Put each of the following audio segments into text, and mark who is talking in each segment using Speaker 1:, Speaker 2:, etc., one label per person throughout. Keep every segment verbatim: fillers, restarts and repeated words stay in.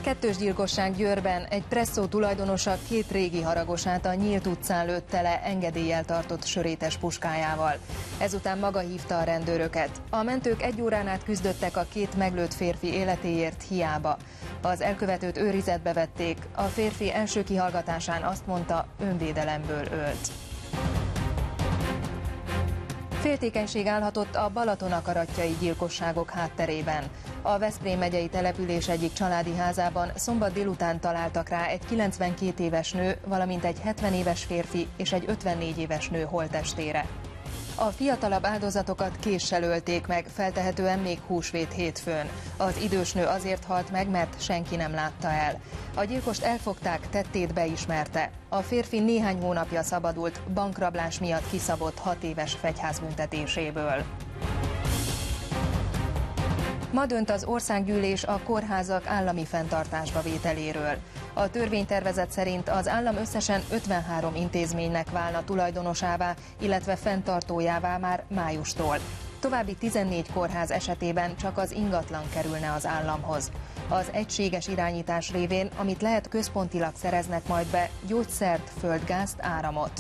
Speaker 1: Kettős gyilkosság Győrben. Egy presszó tulajdonosa két régi haragosát a nyílt utcán lőtte le engedéllyel tartott sörétes puskájával. Ezután maga hívta a rendőröket. A mentők egy órán át küzdöttek a két meglőtt férfi életéért, hiába. Az elkövetőt őrizetbe vették. A férfi első kihallgatásán azt mondta, önvédelemből ölt. Féltékenység állhatott a Balaton-akarattyai gyilkosságok hátterében. A Veszprém megyei település egyik családi házában szombat délután találtak rá egy kilencvenkét éves nő, valamint egy hetven éves férfi és egy ötvennégy éves nő holttestére. A fiatalabb áldozatokat késsel ölték meg, feltehetően még húsvét hétfőn. Az idős nő azért halt meg, mert senki nem látta el. A gyilkost elfogták, tettét beismerte. A férfi néhány hónapja szabadult, bankrablás miatt kiszabott hat éves fegyházbüntetéséből. Ma dönt az országgyűlés a kórházak állami fenntartásba vételéről. A törvénytervezet szerint az állam összesen ötvenhárom intézménynek válna tulajdonosává, illetve fenntartójává már májustól. További tizennégy kórház esetében csak az ingatlan kerülne az államhoz. Az egységes irányítás révén, amit lehet központilag szereznek majd be, gyógyszert, földgázt, áramot.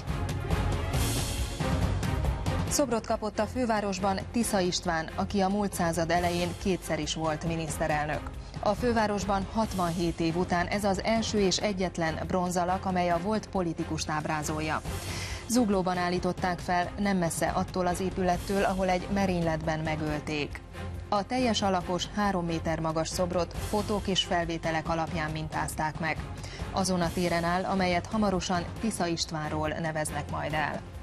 Speaker 1: Szobrot kapott a fővárosban Tisza István, aki a múlt század elején kétszer is volt miniszterelnök. A fővárosban hatvanhét év után ez az első és egyetlen bronzalak, amely a volt politikust ábrázolja. Zuglóban állították fel, nem messze attól az épülettől, ahol egy merényletben megölték. A teljes alakos három méter magas szobrot fotók és felvételek alapján mintázták meg. Azon a téren áll, amelyet hamarosan Tisza Istvánról neveznek majd el.